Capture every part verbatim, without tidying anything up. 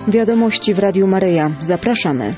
Wiadomości w Radiu Maryja. Zapraszamy.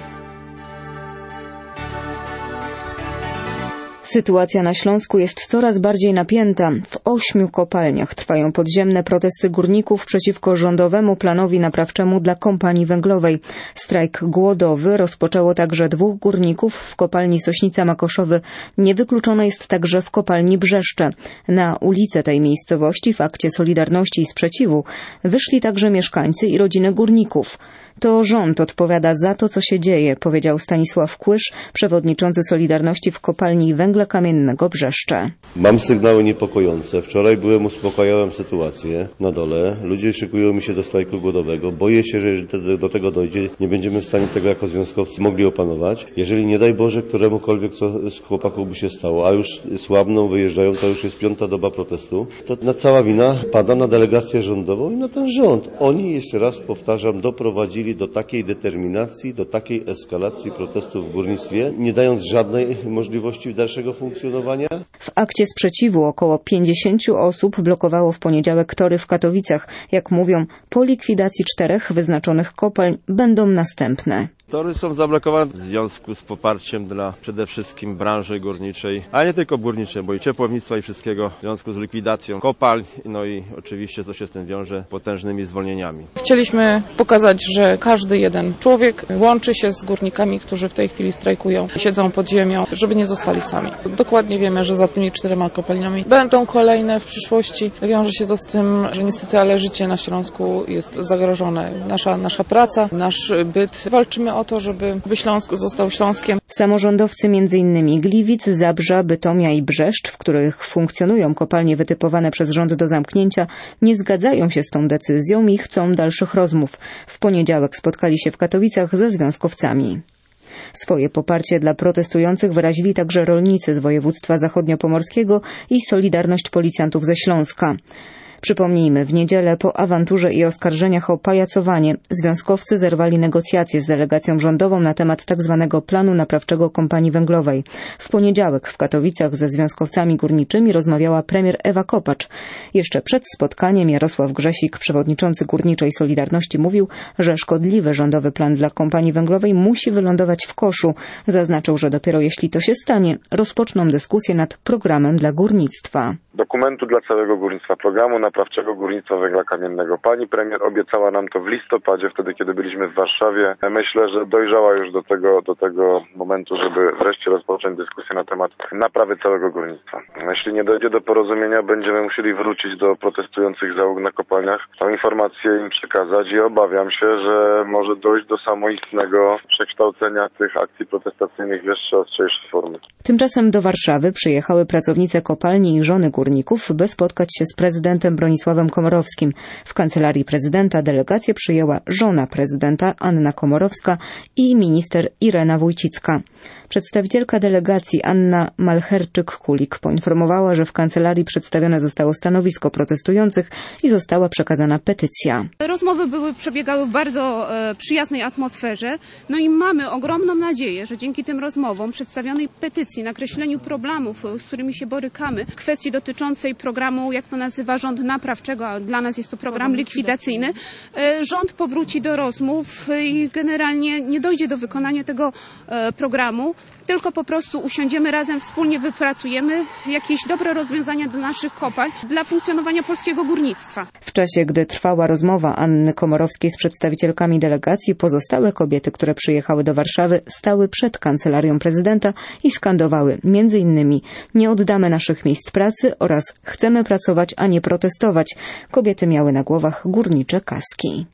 Sytuacja na Śląsku jest coraz bardziej napięta. W ośmiu kopalniach trwają podziemne protesty górników przeciwko rządowemu planowi naprawczemu dla kompanii węglowej. Strajk głodowy rozpoczęło także dwóch górników w kopalni Sośnica Makoszowy. Niewykluczone jest także w kopalni Brzeszcze. Na ulice tej miejscowości w akcie solidarności i sprzeciwu wyszli także mieszkańcy i rodziny górników. To rząd odpowiada za to, co się dzieje, powiedział Stanisław Kłysz, przewodniczący Solidarności w kopalni węgla kamiennego Brzeszcze. Mam sygnały niepokojące. Wczoraj byłem, uspokajałem sytuację na dole. Ludzie szykują mi się do strajku głodowego. Boję się, że jeżeli do tego dojdzie, nie będziemy w stanie tego jako związkowcy mogli opanować. Jeżeli nie daj Boże, któremukolwiek co z chłopaków by się stało, a już słabną, wyjeżdżają, to już jest piąta doba protestu, to na cała wina pada na delegację rządową i na ten rząd. Oni, jeszcze raz powtarzam, doprowadzili do takiej determinacji, do takiej eskalacji protestów w górnictwie, nie dając żadnej możliwości dalszego funkcjonowania. W akcie sprzeciwu około pięćdziesięciu osób blokowało w poniedziałek tory w Katowicach. Jak mówią, po likwidacji czterech wyznaczonych kopalń będą następne. Tory są zablokowane w związku z poparciem dla przede wszystkim branży górniczej, a nie tylko górniczej, bo i ciepłownictwa i wszystkiego w związku z likwidacją kopalń, no i oczywiście co się z tym wiąże, potężnymi zwolnieniami. Chcieliśmy pokazać, że każdy jeden człowiek łączy się z górnikami, którzy w tej chwili strajkują, siedzą pod ziemią, żeby nie zostali sami. Dokładnie wiemy, że za tymi czterema kopalniami będą kolejne w przyszłości. Wiąże się to z tym, że niestety, ale życie na Śląsku jest zagrożone. Nasza, nasza praca, nasz byt. Walczymy o to, żeby Śląsk został Śląskiem. Samorządowcy między innymi Gliwic, Zabrza, Bytomia i Brzeszcz, w których funkcjonują kopalnie wytypowane przez rząd do zamknięcia, nie zgadzają się z tą decyzją i chcą dalszych rozmów. W poniedziałek spotkali się w Katowicach ze związkowcami. Swoje poparcie dla protestujących wyrazili także rolnicy z województwa zachodniopomorskiego i Solidarność Policjantów ze Śląska. Przypomnijmy, w niedzielę po awanturze i oskarżeniach o pajacowanie związkowcy zerwali negocjacje z delegacją rządową na temat tzw. planu naprawczego kompanii węglowej. W poniedziałek w Katowicach ze związkowcami górniczymi rozmawiała premier Ewa Kopacz. Jeszcze przed spotkaniem Jarosław Grzesik, przewodniczący Górniczej Solidarności, mówił, że szkodliwy rządowy plan dla kompanii węglowej musi wylądować w koszu. Zaznaczył, że dopiero jeśli to się stanie, rozpoczną dyskusję nad programem dla górnictwa. Dokumentu dla całego górnictwa, programu naprawczego górnictwa węgla kamiennego. Pani premier obiecała nam to w listopadzie, wtedy kiedy byliśmy w Warszawie. Myślę, że dojrzała już do tego, do tego momentu, żeby wreszcie rozpocząć dyskusję na temat naprawy całego górnictwa. Jeśli nie dojdzie do porozumienia, będziemy musieli wrócić do protestujących załóg na kopalniach, tą informację im przekazać i obawiam się, że może dojść do samoistnego przekształcenia tych akcji protestacyjnych w jeszcze ostrzejsze formy. Tymczasem do Warszawy przyjechały pracownice kopalni i żony górników, by spotkać się z prezydentem Bronisławem Komorowskim. W kancelarii prezydenta delegację przyjęła żona prezydenta Anna Komorowska i minister Irena Wójcicka. Przedstawicielka delegacji Anna Malcherczyk-Kulik poinformowała, że w kancelarii przedstawione zostało stanowisko protestujących i została przekazana petycja. Rozmowy były, przebiegały w bardzo e, przyjaznej atmosferze, no i mamy ogromną nadzieję, że dzięki tym rozmowom, przedstawionej petycji, nakreśleniu problemów, z którymi się borykamy, kwestii dotyczącej programu, jak to nazywa, rząd naprawczego, a dla nas jest to program likwidacyjny, e, rząd powróci do rozmów i generalnie nie dojdzie do wykonania tego e, programu, tylko po prostu usiądziemy razem, wspólnie wypracujemy jakieś dobre rozwiązania dla naszych kopalń, dla funkcjonowania polskiego górnictwa. W czasie, gdy trwała rozmowa Anny Komorowskiej z przedstawicielkami delegacji, pozostałe kobiety, które przyjechały do Warszawy, stały przed kancelarią prezydenta i skandowały między innymi nie oddamy naszych miejsc pracy oraz chcemy pracować, a nie protestować. Kobiety miały na głowach górnicze kaski.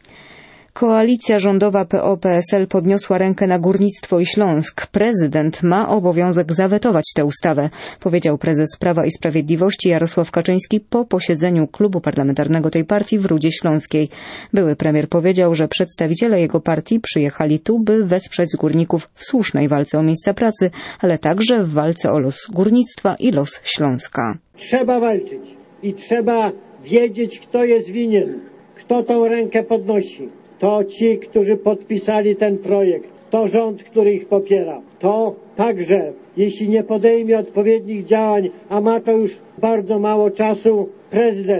Koalicja rządowa P O P S L podniosła rękę na górnictwo i Śląsk. Prezydent ma obowiązek zawetować tę ustawę, powiedział prezes Prawa i Sprawiedliwości Jarosław Kaczyński po posiedzeniu klubu parlamentarnego tej partii w Rudzie Śląskiej. Były premier powiedział, że przedstawiciele jego partii przyjechali tu, by wesprzeć górników w słusznej walce o miejsca pracy, ale także w walce o los górnictwa i los Śląska. Trzeba walczyć i trzeba wiedzieć, kto jest winien, kto tą rękę podnosi. To ci, którzy podpisali ten projekt, to rząd, który ich popiera. To także, jeśli nie podejmie odpowiednich działań, a ma to już bardzo mało czasu, prezydent.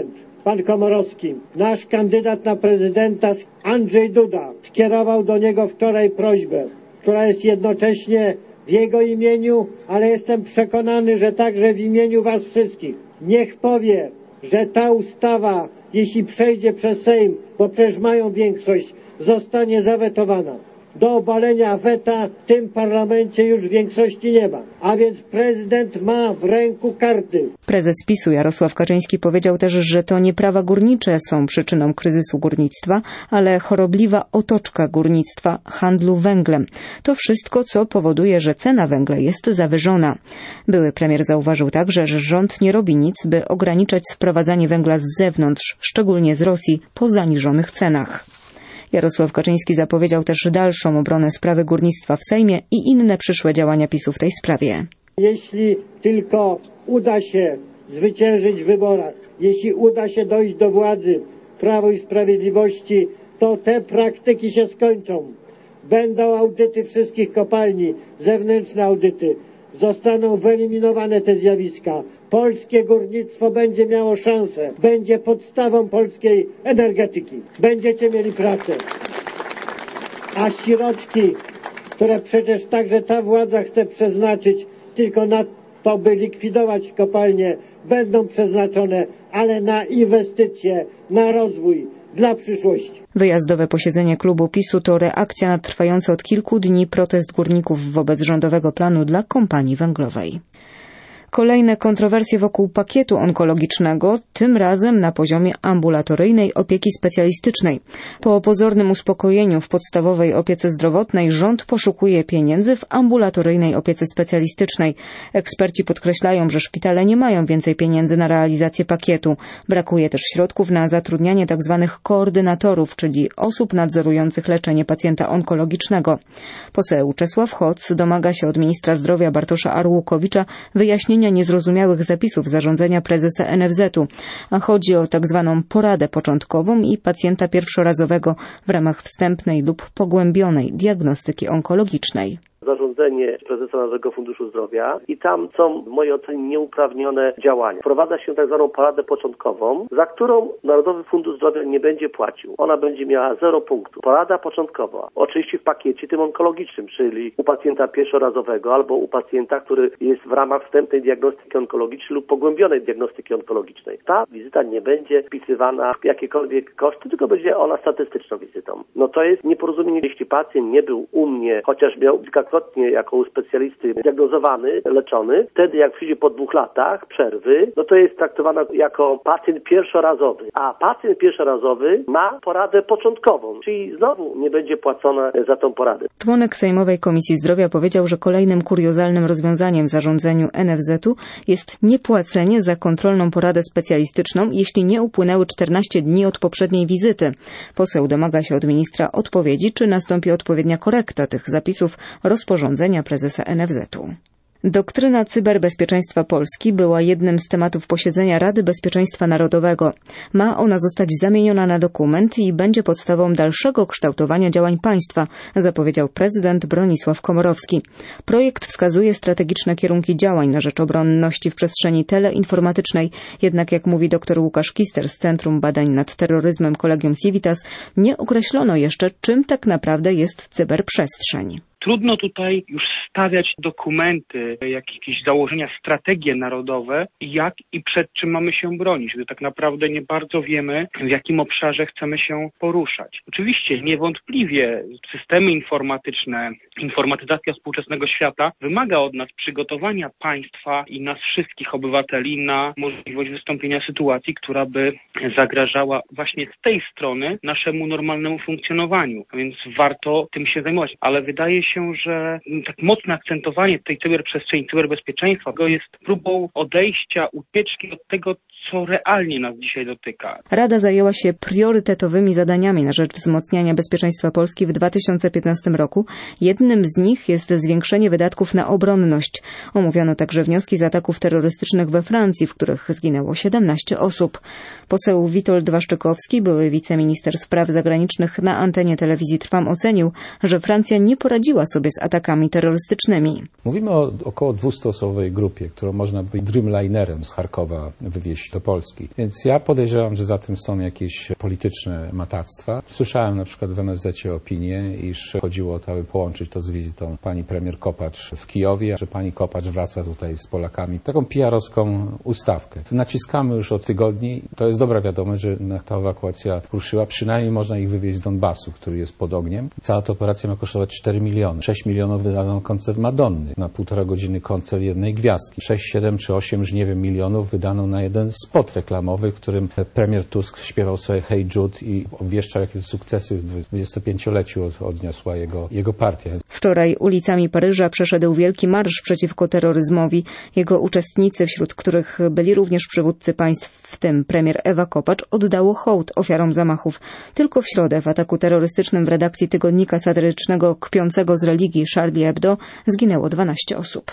pan Komorowski, nasz kandydat na prezydenta Andrzej Duda, skierował do niego wczoraj prośbę, która jest jednocześnie w jego imieniu, ale jestem przekonany, że także w imieniu was wszystkich. Niech powie, że ta ustawa, jeśli przejdzie przez Sejm, bo przecież mają większość, zostanie zawetowana. Do obalenia weta w tym parlamencie już większości nie ma, a więc prezydent ma w ręku karty. Prezes PiSu Jarosław Kaczyński powiedział też, że to nie prawa górnicze są przyczyną kryzysu górnictwa, ale chorobliwa otoczka górnictwa, handlu węglem. To wszystko, co powoduje, że cena węgla jest zawyżona. Były premier zauważył także, że rząd nie robi nic, by ograniczać sprowadzanie węgla z zewnątrz, szczególnie z Rosji, po zaniżonych cenach. Jarosław Kaczyński zapowiedział też dalszą obronę sprawy górnictwa w Sejmie i inne przyszłe działania PiSu w tej sprawie. Jeśli tylko uda się zwyciężyć w wyborach, jeśli uda się dojść do władzy Prawo i Sprawiedliwości, to te praktyki się skończą. Będą audyty wszystkich kopalni, zewnętrzne audyty. Zostaną wyeliminowane te zjawiska. Polskie górnictwo będzie miało szansę, będzie podstawą polskiej energetyki. Będziecie mieli pracę. A środki, które przecież także ta władza chce przeznaczyć tylko na to, by likwidować kopalnie, będą przeznaczone, ale na inwestycje, na rozwój, dla przyszłości. Wyjazdowe posiedzenie klubu PiSu to reakcja na trwający od kilku dni protest górników wobec rządowego planu dla kompanii węglowej. Kolejne kontrowersje wokół pakietu onkologicznego, tym razem na poziomie ambulatoryjnej opieki specjalistycznej. Po pozornym uspokojeniu w podstawowej opiece zdrowotnej rząd poszukuje pieniędzy w ambulatoryjnej opiece specjalistycznej. Eksperci podkreślają, że szpitale nie mają więcej pieniędzy na realizację pakietu. Brakuje też środków na zatrudnianie tzw. koordynatorów, czyli osób nadzorujących leczenie pacjenta onkologicznego. Poseł Czesław Hoc domaga się od ministra zdrowia Bartosza Arłukowicza wyjaśnienia niezrozumiałych zapisów zarządzenia prezesa N F Z u, a chodzi o tak zwaną poradę początkową i pacjenta pierwszorazowego w ramach wstępnej lub pogłębionej diagnostyki onkologicznej. Zarządzenie prezesa Narodowego Funduszu Zdrowia i tam są w mojej ocenie nieuprawnione działania. Wprowadza się tak zwaną poradę początkową, za którą Narodowy Fundusz Zdrowia nie będzie płacił. Ona będzie miała zero punktów. Porada początkowa, oczywiście w pakiecie tym onkologicznym, czyli u pacjenta pierwszorazowego albo u pacjenta, który jest w ramach wstępnej diagnostyki onkologicznej lub pogłębionej diagnostyki onkologicznej. Ta wizyta nie będzie wpisywana w jakiekolwiek koszty, tylko będzie ona statystyczną wizytą. No to jest nieporozumienie, jeśli pacjent nie był u mnie, chociaż miał kilkakrotnie jako u specjalisty diagnozowany, leczony, wtedy jak przyjdzie po dwóch latach przerwy, no to jest traktowana jako pacjent pierwszorazowy, a pacjent pierwszorazowy ma poradę początkową, czyli znowu nie będzie płacone za tą poradę. Członek Sejmowej Komisji Zdrowia powiedział, że kolejnym kuriozalnym rozwiązaniem w zarządzeniu N F Z u jest niepłacenie za kontrolną poradę specjalistyczną, jeśli nie upłynęły czternaście dni od poprzedniej wizyty. Poseł domaga się od ministra odpowiedzi, czy nastąpi odpowiednia korekta tych zapisów rozporządzenia prezesa N F Z u. Doktryna cyberbezpieczeństwa Polski była jednym z tematów posiedzenia Rady Bezpieczeństwa Narodowego. Ma ona zostać zamieniona na dokument i będzie podstawą dalszego kształtowania działań państwa, zapowiedział prezydent Bronisław Komorowski. Projekt wskazuje strategiczne kierunki działań na rzecz obronności w przestrzeni teleinformatycznej, jednak jak mówi dr Łukasz Kister z Centrum Badań nad Terroryzmem Collegium Civitas, nie określono jeszcze, czym tak naprawdę jest cyberprzestrzeń. Trudno tutaj już stawiać dokumenty, jakieś założenia, strategie narodowe, jak i przed czym mamy się bronić, gdy tak naprawdę nie bardzo wiemy, w jakim obszarze chcemy się poruszać. Oczywiście niewątpliwie systemy informatyczne, informatyzacja współczesnego świata wymaga od nas przygotowania państwa i nas wszystkich obywateli na możliwość wystąpienia sytuacji, która by zagrażała właśnie z tej strony naszemu normalnemu funkcjonowaniu. A więc warto tym się zajmować, ale wydaje się, że tak mocne akcentowanie tej cyberprzestrzeni, cyberbezpieczeństwa jest próbą odejścia, ucieczki od tego, co realnie nas dzisiaj dotyka. Rada zajęła się priorytetowymi zadaniami na rzecz wzmocniania bezpieczeństwa Polski w dwa tysiące piętnastym roku. Jednym z nich jest zwiększenie wydatków na obronność. Omówiono także wnioski z ataków terrorystycznych we Francji, w których zginęło siedemnaście osób. Poseł Witold Waszczykowski, były wiceminister spraw zagranicznych, na antenie telewizji Trwam ocenił, że Francja nie poradziła radziła sobie z atakami terrorystycznymi. Mówimy o około dwustoosobowej grupie, którą można by Dreamlinerem z Charkowa wywieźć do Polski. Więc ja podejrzewam, że za tym są jakieś polityczne matactwa. Słyszałem na przykład w M S Z-cie opinię, iż chodziło o to, aby połączyć to z wizytą pani premier Kopacz w Kijowie, że pani Kopacz wraca tutaj z Polakami. Taką P R-owską ustawkę. Naciskamy już od tygodni. To jest dobra wiadomość, że ta ewakuacja ruszyła. Przynajmniej można ich wywieźć z Donbasu, który jest pod ogniem. Cała ta operacja ma kosztować cztery miliony. sześć milionów wydano na koncert Madonny. Na półtora godziny koncert jednej gwiazdki. sześć, siedem czy osiem, już nie wiem, milionów wydano na jeden spot reklamowy, w którym premier Tusk śpiewał sobie Hey Jude i obwieszczał, jakie sukcesy w dwudziestopięcioleciu odniosła jego, jego partia. Wczoraj ulicami Paryża przeszedł wielki marsz przeciwko terroryzmowi. Jego uczestnicy, wśród których byli również przywódcy państw, w tym premier Ewa Kopacz, oddało hołd ofiarom zamachów. Tylko w środę w ataku terrorystycznym w redakcji tygodnika satyrycznego kpiącego z religii Charlie Hebdo zginęło dwanaście osób.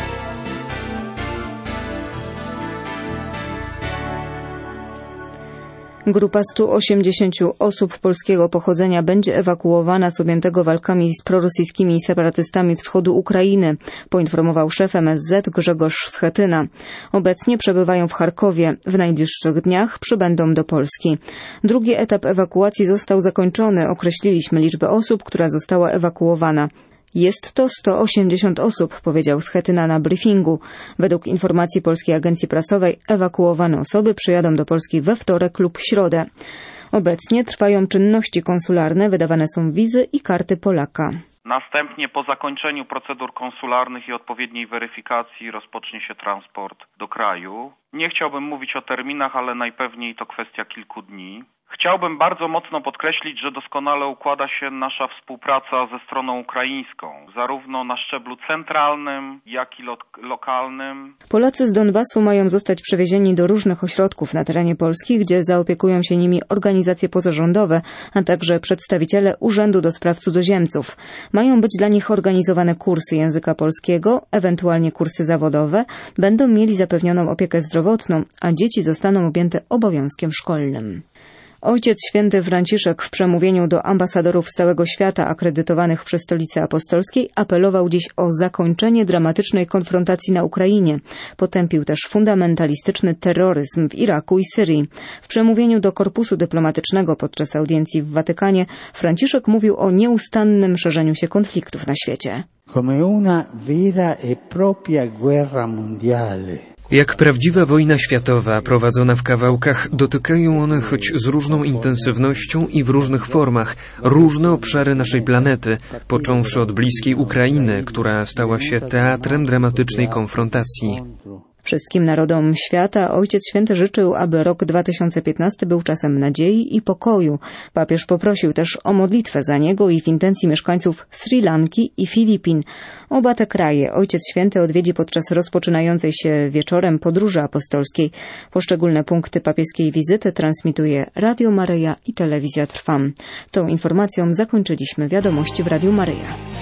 Grupa stu osiemdziesięciu osób polskiego pochodzenia będzie ewakuowana z objętego walkami z prorosyjskimi separatystami wschodu Ukrainy, poinformował szef M S Z Grzegorz Schetyna. Obecnie przebywają w Charkowie. W najbliższych dniach przybędą do Polski. Drugi etap ewakuacji został zakończony. Określiliśmy liczbę osób, która została ewakuowana. Jest to sto osiemdziesiąt osób, powiedział Schetyna na briefingu. Według informacji Polskiej Agencji Prasowej ewakuowane osoby przyjadą do Polski we wtorek lub środę. Obecnie trwają czynności konsularne, wydawane są wizy i karty Polaka. Następnie po zakończeniu procedur konsularnych i odpowiedniej weryfikacji rozpocznie się transport do kraju. Nie chciałbym mówić o terminach, ale najpewniej to kwestia kilku dni. Chciałbym bardzo mocno podkreślić, że doskonale układa się nasza współpraca ze stroną ukraińską, zarówno na szczeblu centralnym, jak i lo- lokalnym. Polacy z Donbasu mają zostać przewiezieni do różnych ośrodków na terenie Polski, gdzie zaopiekują się nimi organizacje pozarządowe, a także przedstawiciele Urzędu do Spraw Cudzoziemców. Mają być dla nich organizowane kursy języka polskiego, ewentualnie kursy zawodowe, będą mieli zapewnioną opiekę zdrowotną, a dzieci zostaną objęte obowiązkiem szkolnym. Ojciec Święty Franciszek w przemówieniu do ambasadorów z całego świata akredytowanych przy Stolicy Apostolskiej apelował dziś o zakończenie dramatycznej konfrontacji na Ukrainie. Potępił też fundamentalistyczny terroryzm w Iraku i Syrii. W przemówieniu do Korpusu Dyplomatycznego podczas audiencji w Watykanie Franciszek mówił o nieustannym szerzeniu się konfliktów na świecie. Come una vera e propria guerra mondiale. Jak prawdziwa wojna światowa prowadzona w kawałkach, dotykają one choć z różną intensywnością i w różnych formach różne obszary naszej planety, począwszy od bliskiej Ukrainy, która stała się teatrem dramatycznej konfrontacji. Wszystkim narodom świata Ojciec Święty życzył, aby rok dwa tysiące piętnasty był czasem nadziei i pokoju. Papież poprosił też o modlitwę za niego i w intencji mieszkańców Sri Lanki i Filipin. Oba te kraje Ojciec Święty odwiedzi podczas rozpoczynającej się wieczorem podróży apostolskiej. Poszczególne punkty papieskiej wizyty transmituje Radio Maryja i Telewizja Trwam. Tą informacją zakończyliśmy wiadomości w Radiu Maryja.